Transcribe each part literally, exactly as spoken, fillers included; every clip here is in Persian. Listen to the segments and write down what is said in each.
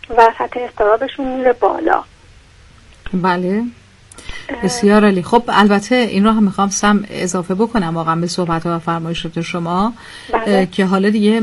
و سطح اضطرابشون میره بالا. بله بسیار عالی. خب البته این رو هم میخوام سم اضافه بکنم واقعا به صحبت و فرمایشات شما. بله. که حالا دیگه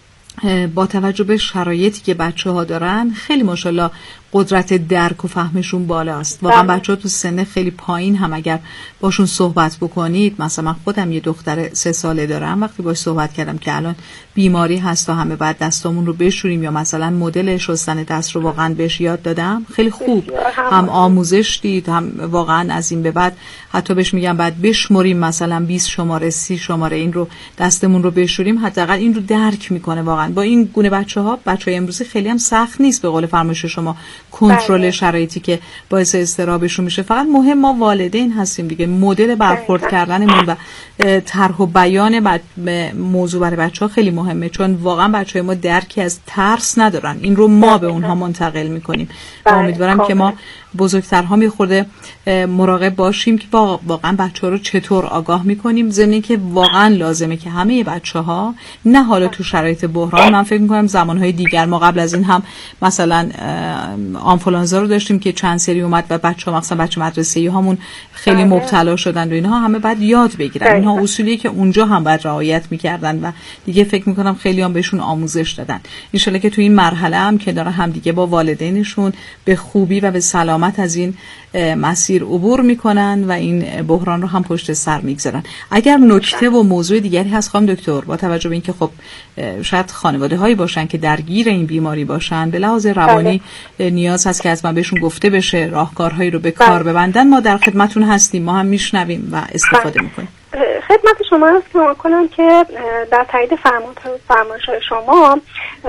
با توجه به شرایطی که بچه ها دارن خیلی ماشاءالله قدرت درک و فهمشون بالاست. واقعا بچه ها تو سن خیلی پایین هم اگر باشون صحبت بکنید، مثلا من خودم یه دختر سه ساله دارم، وقتی باش صحبت کردم که الان بیماری هست و همه بعد دستامون رو بشوریم یا مثلا مدل شستن دست رو واقعا بهش یاد دادم، خیلی خوب هم آموزش دید، هم واقعا از این به بعد حتی بهش میگم بعد بشمریم مثلا بیست شماره سی شماره این رو دستمون رو بشوریم، حداقل این رو درک میکنه. واقعا با این گونه بچه‌ها، بچه‌های امروزی خیلی هم سخت نیست به قول فرمایش شما کنترل بله. شرایطی که باعث اضطرابشون میشه. فقط مهم ما والدین هستیم دیگه، مدل برخورد بله. کردنمون و طرح و بیان موضوع برای بچه‌ها خیلی مهمه، چون واقعا بچه‌های ما درکی از ترس ندارن، این رو ما به اونها منتقل میکنیم. بله. امیدوارم که ما بزرگترها میخورده مراقب باشیم که واقعا بچه‌ها رو چطور آگاه میکنیم، ضمن که واقعا لازمه که همه بچه‌ها نه حالا تو شرایط بحران، من فکر میکنم زمانهای دیگر ما قبل از این هم مثلا آنفولانزا رو داشتیم که چند سری اومد و بچه‌ها مثلا بچه مدرسه‌ای هامون خیلی مبتلا شدن و اینها همه بعد یاد بگیرن. اینها اصولیه که اونجا هم باید رعایت میکردن و دیگه فکر میکنم خیلی هم بهشون آموزش دادن. ان شاءالله که تو این مرحله هم که داره هم دیگه با والدینشون به خوبی و به سلامت از این مسیر عبور میکنن و این بحران رو هم پشت سر میگذارن. اگر نکته و موضوع دیگری هست خانم دکتر، با توجه به اینکه خب شاید خانواده هایی باشن که درگیر این بیماری باشن، به لحاظ روانی نیاز هست که از من بهشون گفته بشه راهکارهایی رو به کار ببندن، ما در خدمتون هستیم، ما هم میشنویم و استفاده میکنیم. خدمت شما هست که ما کنم که در تایید فرمایش‌های شما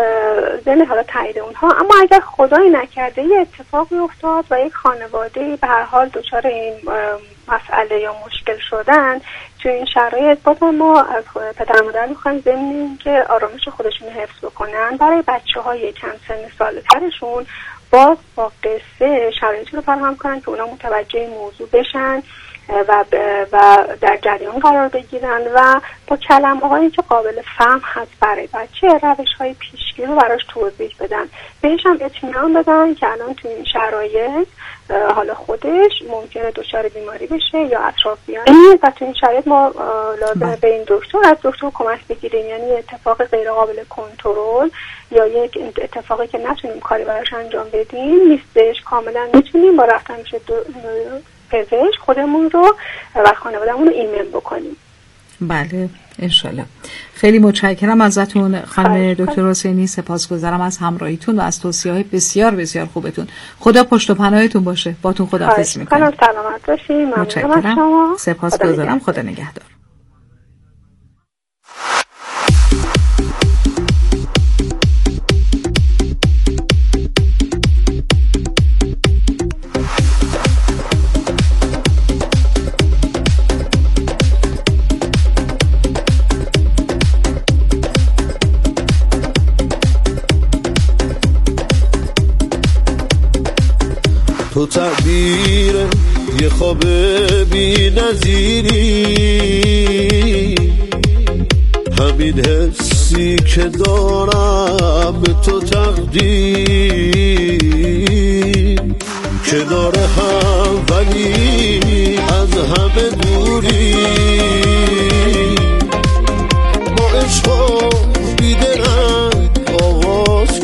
ضمن حالا تایید اونها، اما اگر خدایی نکرده یه اتفاقی افتاد و یک خانواده به هر حال دچار این مسئله یا مشکل شدن، تو این شرایط باز ما از پدر مادر میخوایم ضمن که آرامش خودشون حفظ بکنن، برای بچه‌های کم سن سال‌ترشون باز با قصه شرایطی رو فراهم کنن که اونا متوجه موضوع بشن و و در جریان قرار بگیرن و با کلمه‌هایی که قابل فهم هست برای بچه روش‌های پیشگیری رو براش توضیح بدن، بهش هم اطمینان بدن که الان تو این شرایط حالا خودش ممکنه دچار بیماری بشه یا اطرافیان و تو این شرایط ما لازمه به این دکتر از دکتر کمک بگیریم، یعنی اتفاق غیر قابل کنترل یا یک اتفاقی که نتونیم کاری براش انجام بدیم نیستش، کاملا میتونیم با رفتن میشه پزشک خودمون رو و خانواده‌مون رو ایمن بکنیم. بله انشالله. خیلی متشکرم ازتون خانم دکتر حسینی، سپاسگزارم از همراهیتون و از توصیه‌های بسیار بسیار خوبتون. خدا پشت و پناهتون باشه. باتون خداحافظی می‌کنم. خدا سلامت باشید. متشکرم. سپاسگزارم. خدا نگهدار. تو تعبیر یه خواب بی نظیری، همین حسی که دارم به تو تقدیر، کنار هم ولی از همه دوری، ما عشقا بیدرنگ آغاز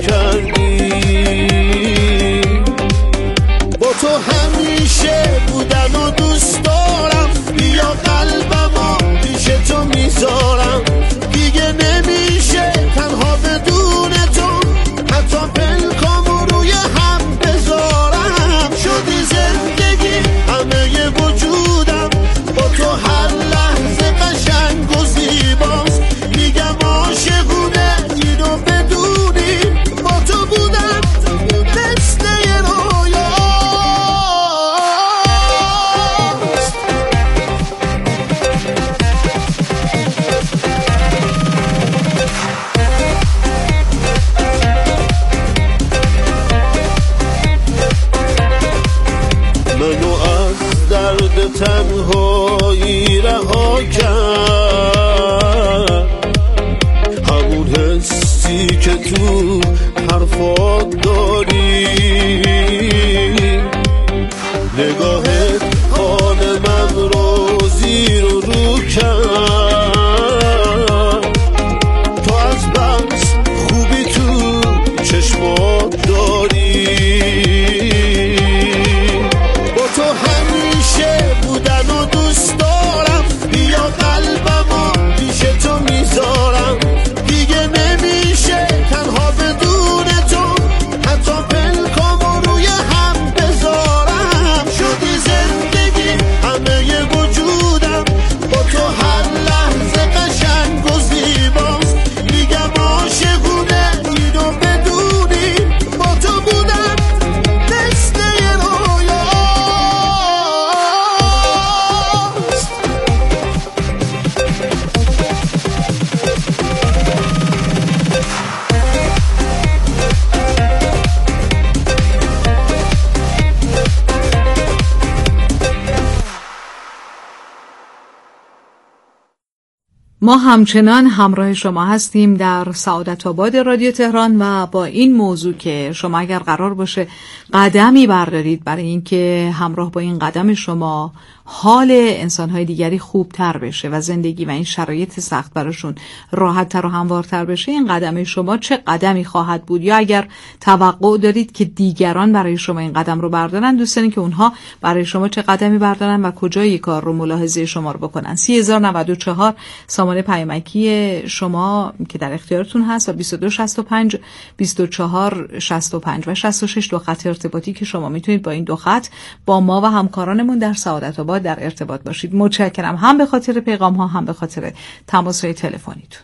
کردیم، با تو همیشه بودن و دوست دارم، بیا قلبمو پیش تو میذارم، دیگه نمیشه تنها بدون تو، حتی پلکامو روی هم بذارم، شدی زندگی همه وجودم، با تو هر لحظه قشنگ و زیباست، میگم عاشقونه اینو بدونی، با تو بودم مثل یه رویا. منو از درد تنهایی رها کرد، همون حسی که تو حرفات داری، ما همچنان همراه شما هستیم در سعادت آباد رادیو تهران و با این موضوع که شما اگر قرار باشه قدمی بردارید برای اینکه همراه با این قدم شما حال انسان‌های دیگری خوبتر بشه و زندگی و این شرایط سخت براشون راحت‌تر و هموارتر بشه، این قدم شما چه قدمی خواهد بود؟ یا اگر توقع دارید که دیگران برای شما این قدم رو بردارن، دوست دارین که اونها برای شما چه قدمی بردارن و کجای کار رو ملاحظه شما رو بکنن. سی هزار و نود و چهار سامانه پیامکی شما که در اختیارتون هست و بیست و دو شصت و پنج بیست و چهار شصت و پنج و شصت و شش دو خط ارتباطی که شما میتونید با این دو خط با ما و همکارانمون در سعادت آباد در ارتباط باشید. متشکرم هم به خاطر پیغام ها هم به خاطر تماس های تلفنیتون.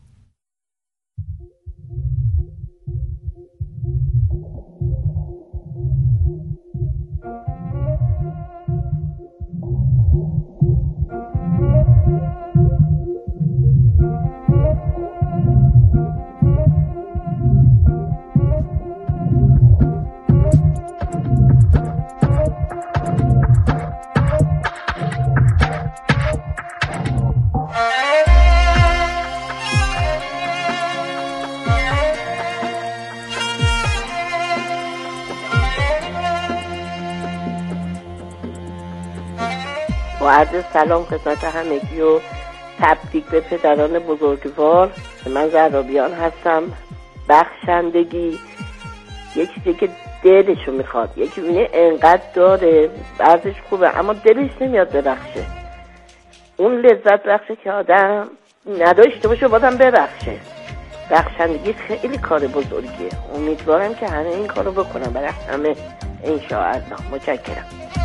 با عرض سلام خدمت همگی و تبریک به پدران بزرگوار. من زرابیان هستم. بخشندگی یه چیزی که دلشو میخواد، یکی بینه انقدر داره ورزش خوبه اما دلش نمیاد ببخشه. اون لذت بخشه که آدم نداشته باشه بادم ببخشه. بخشندگی خیلی کار بزرگیه. امیدوارم که همه این کارو بکنم برای همه انشاءالله. متشکرم.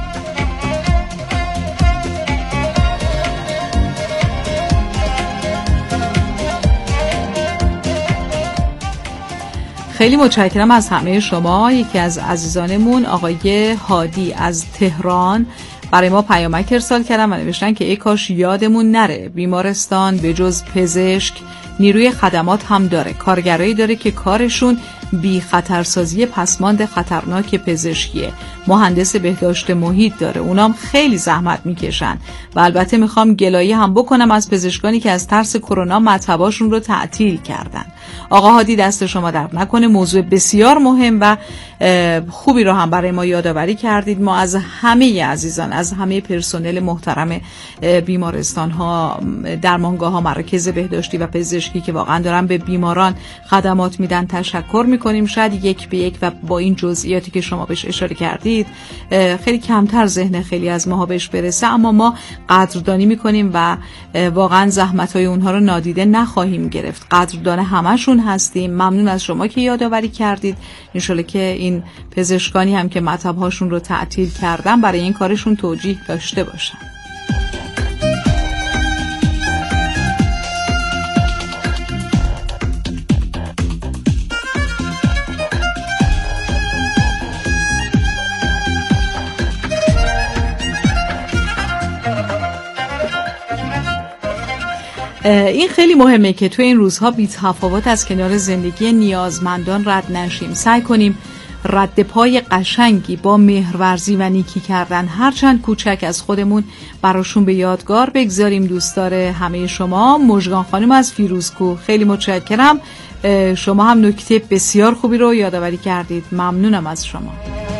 خیلی متشکرم از همه شما. یکی از عزیزانمون آقای هادی از تهران برای ما پیامک ارسال کردن و نوشتن که ای کاش یادمون نره بیمارستان به جز پزشک نیروی خدمات هم داره، کارگرایی داره که کارشون بی خطرسازی پسماند خطرناک پزشکیه، مهندس بهداشت محیط داره، اونام خیلی زحمت میکشن. و البته میخوام گلایه هم بکنم از پزشکانی که از ترس کرونا مطباشون رو تعطیل کردن. آقا هادی دست شما درد نکنه، موضوع بسیار مهم و خوبی رو هم برای ما یادآوری کردید. ما از همه عزیزان، از همه پرسنل محترم بیمارستان ها، درمانگاه ها، مراکز بهداشتی و پزشکی که واقعا دارن به بیماران خدمات میدن تشکر میکنیم. شاید یک به یک و با این جزئیاتی که شما بهش اشاره کردید خیلی کمتر ذهن خیلی از ماها بهش برسه، اما ما قدردانی میکنیم و واقعا زحمت های اونها رو نادیده نخواهیم گرفت. قدردان همشون هستیم. ممنون از شما که یادآوری کردید. انشالله که این پزشکانی هم که مطب‌هاشون رو تعطیل کردن برای این کارشون توجیه داشته باشن. این خیلی مهمه که توی این روزها بی تفاوت از کنار زندگی نیازمندان رد نشیم. سعی کنیم رد پای قشنگی با مهرورزی و نیکی کردن هرچند کوچک از خودمون براشون به یادگار بگذاریم. دوستدار همه شما مژگان خانم از فیروزکوه، خیلی متشکرم. شما هم نکته بسیار خوبی رو یادآوری کردید. ممنونم از شما.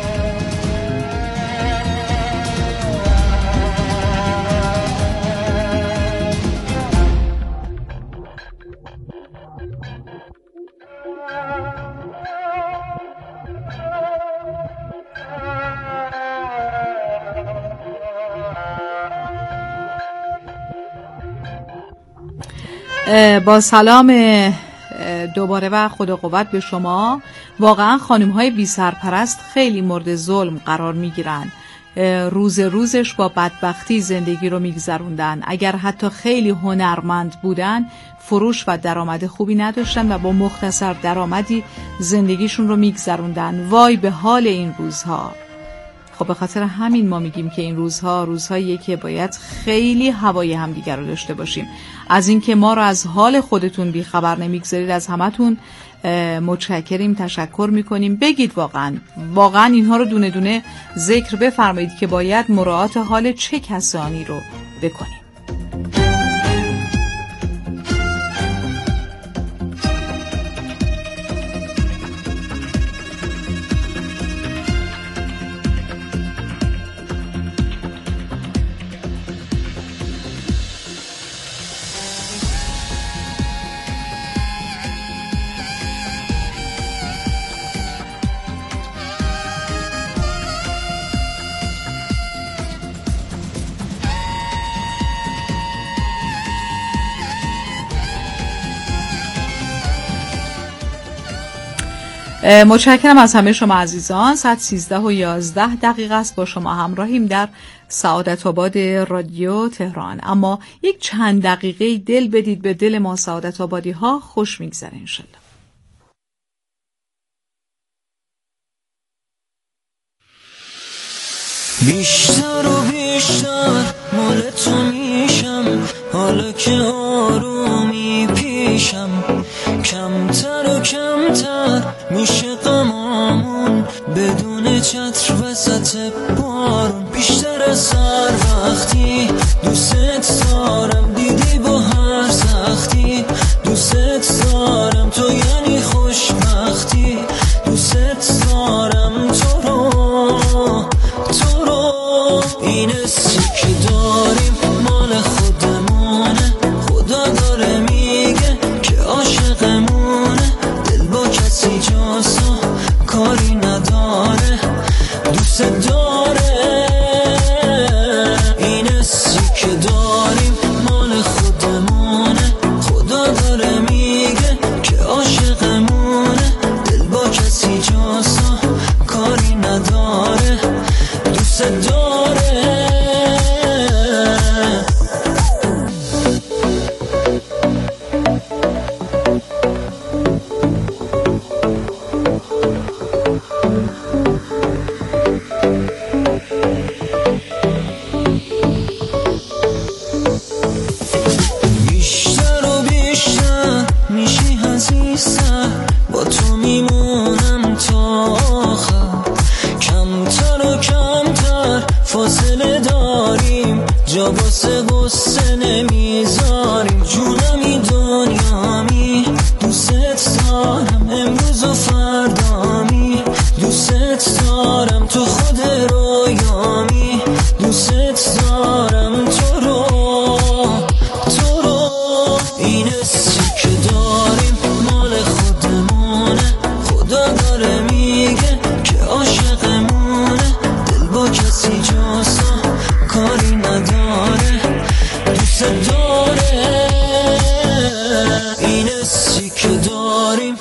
با سلام دوباره و خدا قوت به شما. واقعا خانم‌های بی سرپرست خیلی مورد ظلم قرار میگیرن. روز روزش با بدبختی زندگی رو میگذروندن. اگر حتی خیلی هنرمند بودن فروش و درآمد خوبی نداشتن و با مختصر درآمدی زندگیشون رو میگذروندن. وای به حال این روزها. خب به خاطر همین ما میگیم که این روزها روزهاییه که باید خیلی هوای همدیگر رو داشته باشیم. از اینکه ما رو از حال خودتون بی خبر نمیگذارید از همتون متشکریم، تشکر میکنیم. بگید واقعا واقعا اینها رو دونه دونه ذکر بفرمایید که باید مراعات حال چه کسانی رو بکنیم. متشکرم از همه شما عزیزان. ساعت سیزده و یازده دقیقه است با شما همراهیم در سعادت آباد رادیو تهران. اما یک چند دقیقه دل بدید به دل ما سعادت آبادی ها، خوش میگذره انشالله. بیشتر و بیشتر مال تو میشم، حالا که آرومی پیشم، کمتر و کمتر میشه غمامون بدون چتر وسط بارون. بیشتر از هر وقتی دوست دارم، دیدی با هر سختی دوست دارم، تو یعنی خوشبختی، دوست دارم تو رو تو رو. این حسی که داریم مال خودمونه، خدا داره میگه که عاشقمونه، دل با کسی جاسو کاری نداره، دوست داره. این حسی که داریم مال خودمونه، خدا داره میگه که عاشقمونه، دل با کسی جاسو کاری نداره، دوست داره. بیشتر و بیشتر میشی عزیزتر، با تو میمونم تا آخر، کمتر و کمتر فاصله داریم، جا واسه غصه نمیذاریم، جونمی دنیامی دوست دارم، امروز و فردامی دوست دارم، تو خود رویامی دوست دارم تو رو تو رو. این حسی که داریم مال خودمونه، خدا داره میگه که عاشقمونه، دل با کسی جاسو کاری نداره، دوست داره. این حسی که داریم.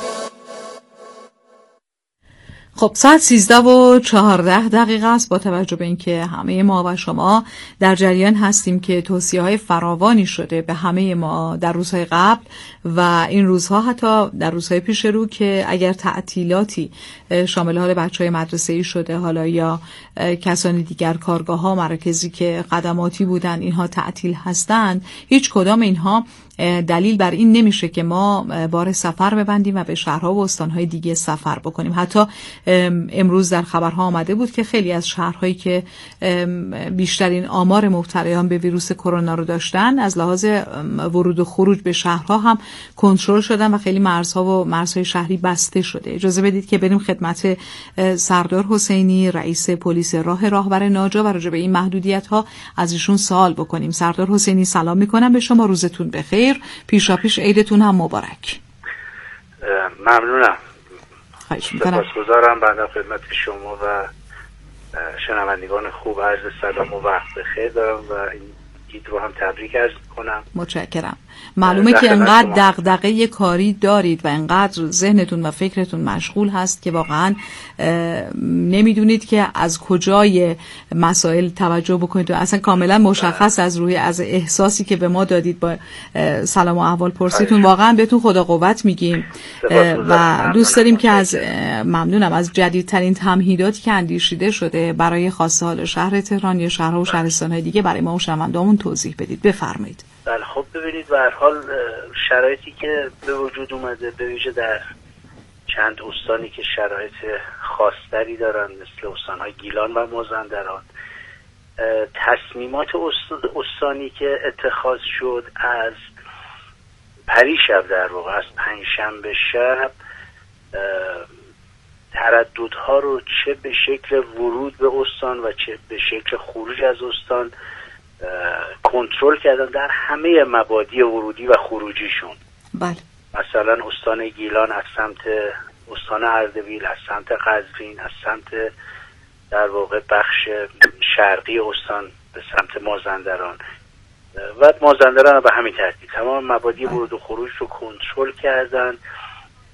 خب ساعت سیزده و چهارده دقیقه است. با توجه به اینکه همه ما و شما در جریان هستیم که توصیه‌های فراوانی شده به همه ما در روزهای قبل و این روزها، حتی در روزهای پیش رو، که اگر تعطیلاتی شامل حال بچه‌های مدرسه‌ای شده حالا یا کسانی دیگر، کارگاه‌ها، مراکزی که خدماتی بودن، اینها تعطیل هستند، هیچ کدام اینها دلیل بر این نمیشه که ما بار سفر ببندیم و به شهرها و استانهای دیگه سفر بکنیم. حتی امروز در خبرها آمده بود که خیلی از شهرهایی که بیشترین آمار مبتلایان به ویروس کرونا رو داشتن، از لحاظ ورود و خروج به شهرها هم کنترل شدن و خیلی مرزها و مرزهای شهری بسته شده. اجازه بدید که بریم خدمت سردار حسینی، رئیس پلیس راه راهبر ناجا، و راجع به این محدودیت‌ها از ایشون سوال بکنیم. سردار حسینی سلام می‌کنم به شما، روزتون بخیر، پیشاپیش عیدتون هم مبارک. ممنونم. خواهش می‌کنم. سپاسگزارم. بنده خدمت شما و شنوندگان خوب عرض سلام و وقت بخیر دارم و این عید رو هم تبریک عرض می‌کنم. متشکرم. معلومه که انقدر دغدغه کاری دارید و انقدر ذهنتون و فکرتون مشغول هست که واقعا نمیدونید که از کجای مسائل توجه بکنید و اصلا کاملا مشخص از روی از احساسی که به ما دادید با سلام و احوال پرسیتون، واقعا بهتون خدا قوت میگیم و دوست داریم که از ممنونم از جدیدترین تمهیداتی که اندیشیده شده برای خاصه حال شهر تهران یا شهرها و شهرستان‌های دیگه برای ما و شنوندهامون توضیح بدید. بفرمایید. بله خب ببینید، به هر حال شرایطی که به وجود اومده، به ویژه در چند استانی که شرایط خاصتری دارن مثل استان‌های گیلان و مازندران، تصمیمات استانی که اتخاذ شد از پریشب در واقع از پنجشنبه شب ترددها رو چه به شکل ورود به استان و چه به شکل خروج از استان کنترل کردن در همه مبادی ورودی و خروجیشون. بله. مثلا استان گیلان از سمت استان اردبیل، از سمت قزوین، از سمت در واقع بخش شرقی استان به سمت مازندران و مازندران به همین ترتیب تمام مبادی ورود و خروج رو کنترل کردن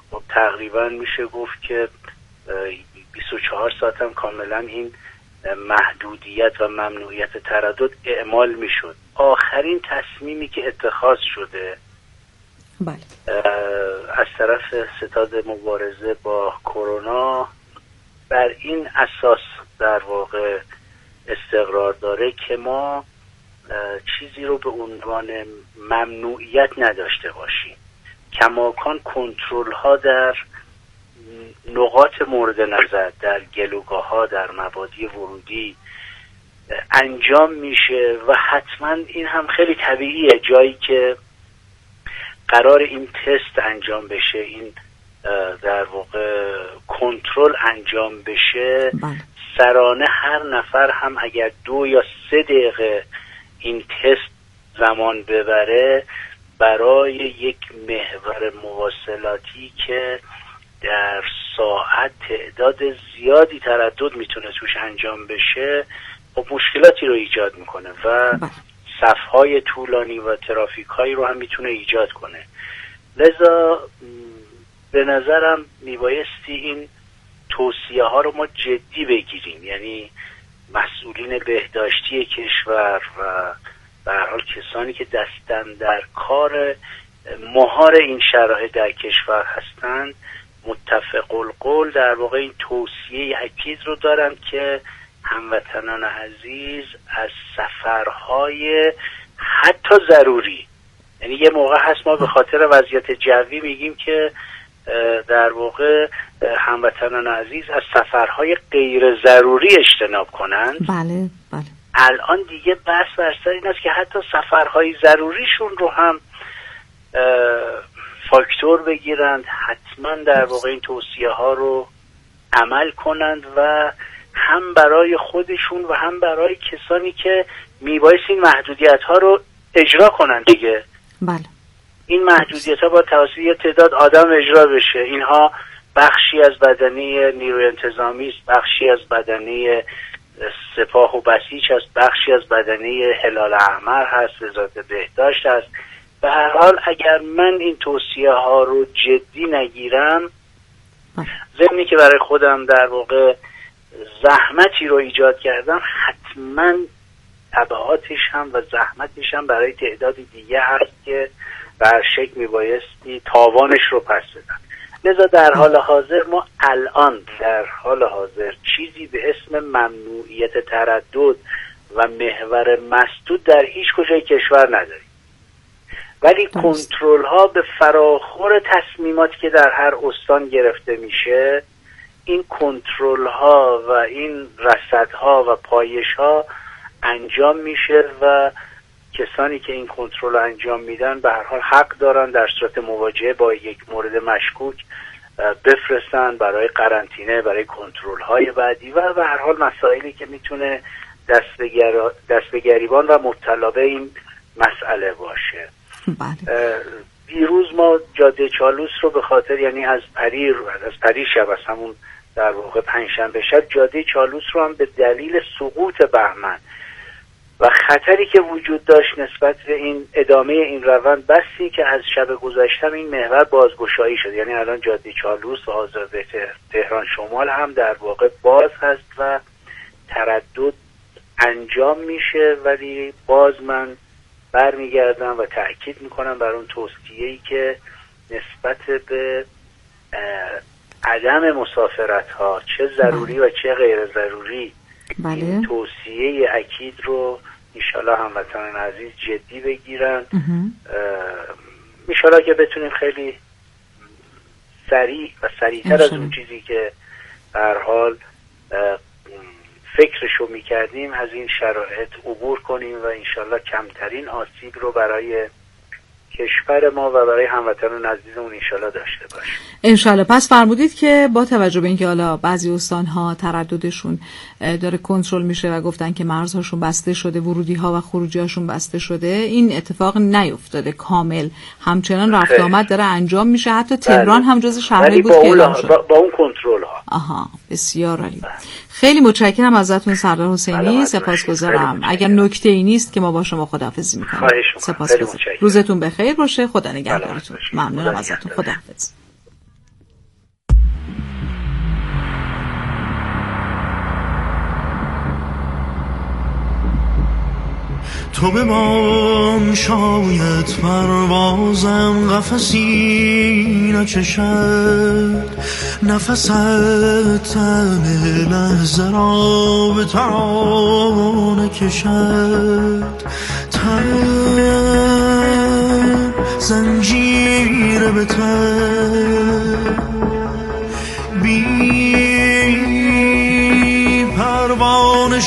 تقریبا میشه گفت که بیست و چهار ساعت هم کاملا این محدودیت و ممنوعیت تردد اعمال میشد. آخرین تصمیمی که اتخاذ شده بله. از طرف ستاد مبارزه با کرونا بر این اساس در واقع استقرار داره که ما چیزی رو به عنوان ممنوعیت نداشته باشیم. کماکان کنترل ها در نقاط مورد نظر، در گلوگاه ها، در مبادی ورودی انجام میشه و حتما این هم خیلی طبیعیه. جایی که قرار این تست انجام بشه، این در واقع کنترل انجام بشه، سرانه هر نفر هم اگر دو یا سه دقیقه این تست زمان ببره، برای یک محور مواصلاتی که در ساعت تعداد زیادی تردد میتونه توش انجام بشه، خب مشکلاتی رو ایجاد میکنه و صفهای طولانی و ترافیک هایی رو هم میتونه ایجاد کنه. لذا به نظرم میبایستی این توصیه ها رو ما جدی بگیریم، یعنی مسئولین بهداشتی کشور و به هر حال کسانی که دستن در کار مهار این شرایط در کشور هستند متفق القول در واقع این توصیه اکید رو دارن که هموطنان عزیز از سفرهای حتی ضروری، یعنی یه موقع هست ما به خاطر وضعیت جوی میگیم که در واقع هموطنان عزیز از سفرهای غیر ضروری اجتناب کنند. بله بله. الان دیگه بحث بر سر این است که حتی سفرهای ضروریشون رو هم فاکتور بگیرند، حتما در واقع این توصیه ها رو عمل کنند و هم برای خودشون و هم برای کسانی که میبایست این محدودیت ها رو اجرا کنند دیگه. بله. این محدودیت ها با توسط یه تعداد آدم اجرا بشه. اینها بخشی از بدنه نیروی انتظامی است، بخشی از بدنه سپاه و بسیج هست، بخشی از بدنه هلال احمر هست، وزارت بهداشت هست. به هر حال اگر من این توصیه ها رو جدی نگیرم، ضمنی که برای خودم در واقع زحمتی رو ایجاد کردم، حتما تبعاتش هم و زحمتش هم برای تعداد دیگه هست که بر شکل میبایستی تاوانش رو پس بدن. لذا در حال حاضر ما الان در حال حاضر چیزی به اسم ممنوعیت تردد و محور مسدود در هیچ کجای کشور نداریم، ولی کنترل ها به فراخور تصمیماتی که در هر استان گرفته میشه، این کنترل ها و این رصد ها و پایش ها انجام میشه و کسانی که این کنترل انجام میدن به هر حال حق دارن در صورت مواجهه با یک مورد مشکوک بفرستن برای قرنطینه، برای کنترل های بعدی و به هر حال مسائلی که میتونه دست به گر... دست به گریبان و مبتلا به این مسئله باشه. بله. دیروز ما جاده چالوس رو به خاطر، یعنی از پریر از پریر شب، از همون در واقع پنجشنبه شب، جاده چالوس رو هم به دلیل سقوط بهمن و خطری که وجود داشت نسبت به این ادامه این روند، بسی که از شب گذشته این محور بازگشایی شد. یعنی الان جاده چالوس و آزاده تهران شمال هم در واقع باز هست و تردد انجام میشه، ولی باز من برمیگردم و تأکید میکنم بر اون توصیه‌ای که نسبت به عدم مسافرت ها، چه ضروری و چه غیر ضروری، بله. این توصیه اکید رو انشالله هموطنان عزیز جدی بگیرن. انشالله که بتونیم خیلی سریع و سریعتر از اون چیزی که در حال فکرشو میکردیم از این شرایط عبور کنیم و انشالله کمترین آسیب رو برای کشور ما و برای هموطنان عزیزمون انشالله داشته باشیم. انشالله. پس فرمودید که با توجه به اینکه حالا بعضی استان‌ها ترددشون داره کنترل میشه و گفتن که مرزهاشون بسته شده، ورودی‌ها و خروجی‌هاشون بسته شده، این اتفاق نیفتاده کامل، همچنان رفت آمد داره انجام میشه، حتی تهران هم جز شهرهایی بود که اعلام شد. با, با اون کنترل ها. آها، بسیار عالی. خیلی متشکرم ازتون سردار حسینی، سپاسگزارم. اگر نکته‌ای نیست که ما با شما خداحافظی می‌کنیم. سپاسگزارم. روزتون بخیر باشه. خدا نگهدارتون. ممنونم ازتون. خداحافظ. تو بمان شاید پروازم قفسی نچشد، نفست تن لحظه را به ترانه کشد، تن زنجیر به تن بی پروانه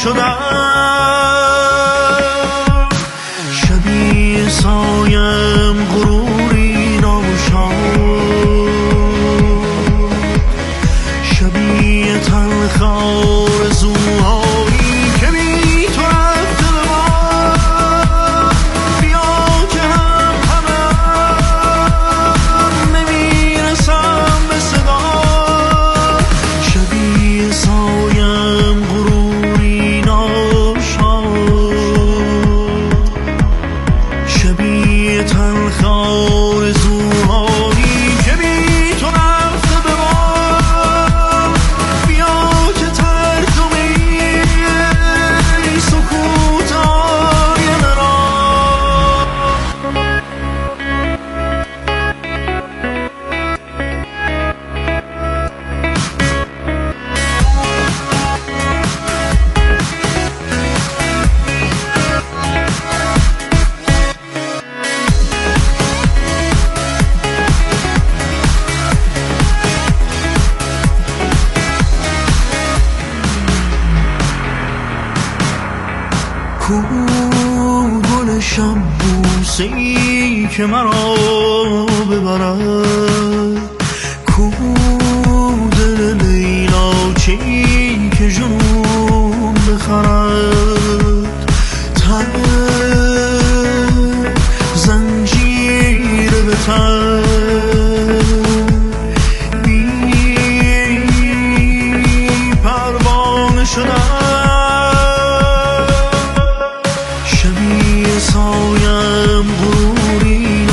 شدم، شبیه سایم غروری ناشاد، شبیه تلخ آرزوهایی که بی تو رفته به ما، بیا که هم همه نمیرسم به صدا، شبیه سایم غروری ناشاد، شبیه تلخ آرزوهایی که بی تو رفته به ما، بیا که ترجمه ای سکوتای مرا. کو گل شب بوسه‌ای که مرا ببرد، کو دل لیلاچه‌ای که جنون بخرد، تن زنجیر به تن بی پروانه شدم، شبیه سایم غروری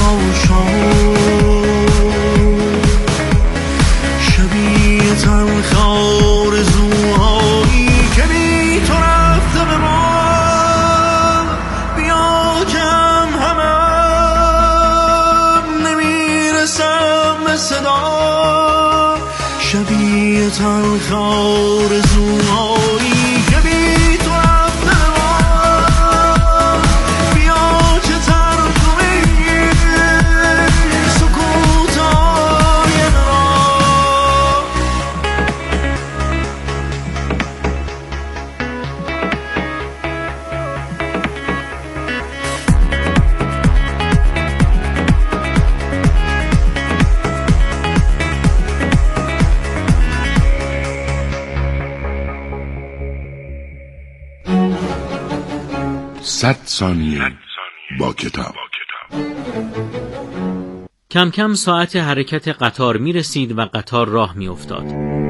ناشاد، شبیه تلخ آرزوهایی که بی تو رفته به ما، بیا که هم همه نمیرسم به صدا، شبیه تلخ آرزوهایی که بی تو رفته به ما، بیا که ترجمه سکوتای مرا. صد ثانیه با کتاب. کم کم ساعت حرکت قطار می رسید و قطار راه می افتاد.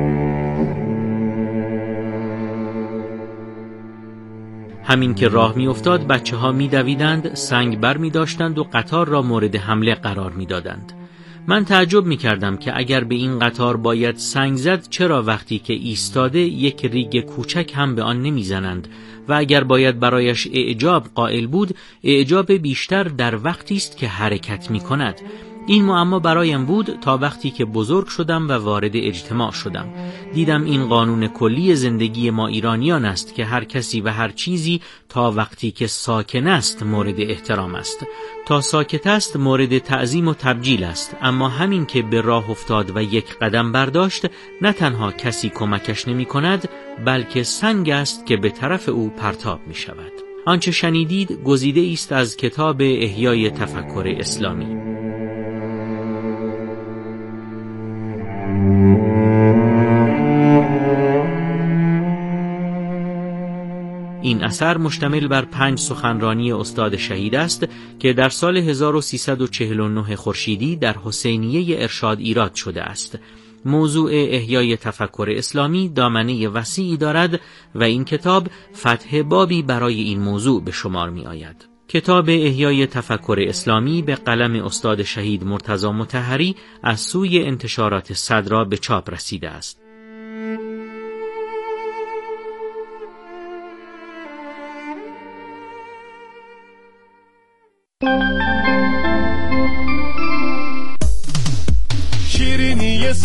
همین که راه می افتاد بچه ها می دویدند، سنگ بر می داشتند و قطار را مورد حمله قرار می دادند. من تعجب می کردم که اگر به این قطار باید سنگ زد، چرا وقتی که ایستاده یک ریگ کوچک هم به آن نمی زنند و اگر باید برایش اعجاب قائل بود، اعجاب بیشتر در وقتی است که حرکت می کند. این معما برایم بود تا وقتی که بزرگ شدم و وارد اجتماع شدم. دیدم این قانون کلی زندگی ما ایرانیان است که هر کسی و هر چیزی تا وقتی که ساکن است مورد احترام است، تا ساکت است مورد تعظیم و تبجیل است، اما همین که به راه افتاد و یک قدم برداشت، نه تنها کسی کمکش نمی کند بلکه سنگ است که به طرف او پرتاب می شود. آنچه شنیدید گزیده است از کتاب احیای تفکر اسلامی. این اثر مشتمل بر پنج سخنرانی استاد شهید است که در سال هزار و سیصد و چهل و نه خورشیدی در حسینیه ارشاد ایراد شده است. موضوع احیای تفکر اسلامی دامنه وسیعی دارد و این کتاب فتح بابی برای این موضوع به شمار می آید. کتاب احیای تفکر اسلامی به قلم استاد شهید مرتضی مطهری از سوی انتشارات صدرا به چاپ رسیده است.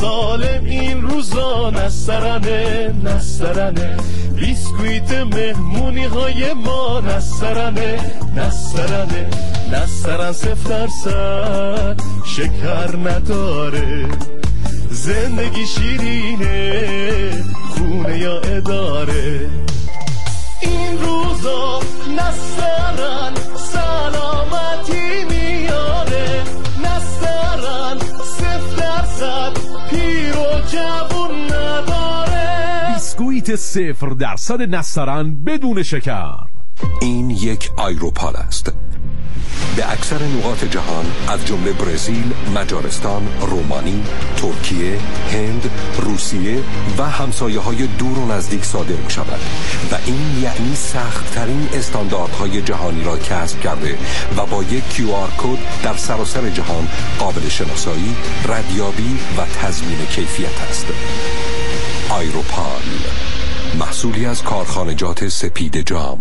سالم این روزا نسترنه نسترنه بیسکویت مهمونی های ما نسترنه نسترنه نسترن صفر درصد شکر نداره زندگی شیرینه خونه یا اداره این روزا نسترن سلامتی میاره نسترن صفر درصد پیر و جوون نداره بیسکویت صفر درصد نسترن بدون شکر. این یک آیروپال است. به اکثر نقاط جهان از جمله برزیل، مجارستان، رومانی، ترکیه، هند، روسیه و همسایه‌های دور و نزدیک صادر می شود و این یعنی سخت‌ترین استانداردهای جهانی را کسب کرده و با یک کیو آر کد در سراسر جهان قابل شناسایی، ردیابی و تضمین کیفیت است. آیروپال، محصولی از کارخانجات سپید جام.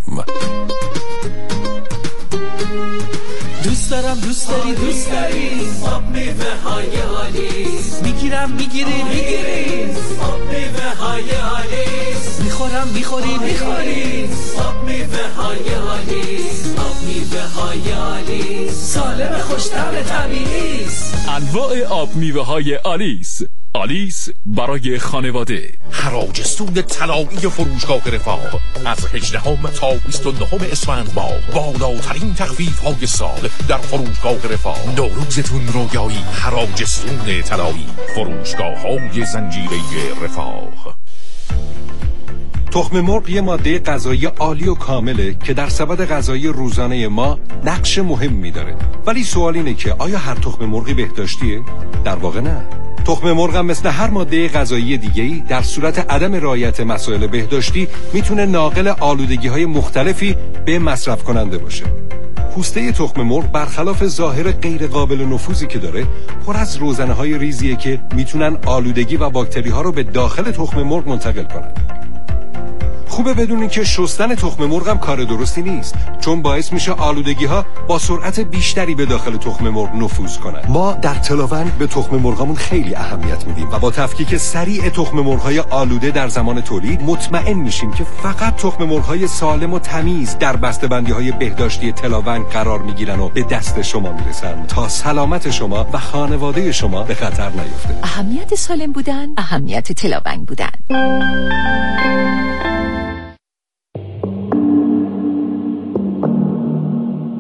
دوست دارم دوست داری دوست داری آب میوه های آلیس میگیرم میگیری میگیری آب میوه های آلیس میخورم میخوری میخوری آب میوه های آلیس آب میوه های آلیس سالم خوش‌طعم طبیعی است. انواع آب میوه های آلیس. آلیس برای خانواده. حراج سود طلایی فروشگاه رفاه از هجدهم تا بیست و نه اسفند ماه بالاترین تخفیف های سال در فروشگاه رفاه. نوروزتون رویایی. حراج سود طلایی فروشگاه های زنجیره رفاه. تخم مرغ یه ماده غذایی عالی و کامله که در سبد غذایی روزانه ما نقش مهمی داره. ولی سوال اینه که آیا هر تخم مرغی بهداشتیه؟ در واقع نه. تخم مرغ هم مثل هر ماده غذایی دیگه‌ای در صورت عدم رعایت مسائل بهداشتی میتونه ناقل آلودگی‌های مختلفی به مصرف کننده باشه. پوسته تخم مرغ برخلاف ظاهر غیر قابل نفوذی که داره، پر از روزنه‌های ریزیه که میتونن آلودگی و باکتری‌ها رو به داخل تخم مرغ منتقل کنن. خوبه بدونین که شستن تخم مرغ هم کار درستی نیست، چون باعث میشه آلودگی ها با سرعت بیشتری به داخل تخم مرغ نفوذ کنن. ما در تلاوند به تخم مرغامون خیلی اهمیت میدیم و با تفکیک سریع تخم مرغ‌های آلوده در زمان تولید مطمئن میشیم که فقط تخم مرغ‌های سالم و تمیز در بسته‌بندی‌های بهداشتی تلاوند قرار میگیرن و به دست شما میرسن تا سلامت شما و خانواده شما به خطر نیفته. اهمیت سالم بودن، اهمیت تلاوند بودن.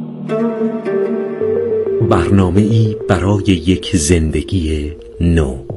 برنامه‌ای برای یک زندگی نو.